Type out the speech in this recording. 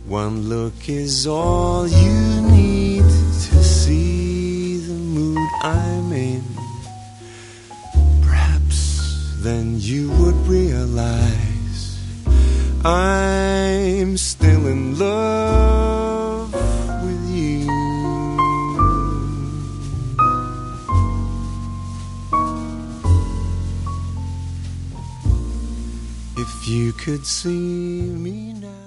One look is all you need to see the mood I'm in. Perhaps then you would realize I'm still in love with you. If you could see me now,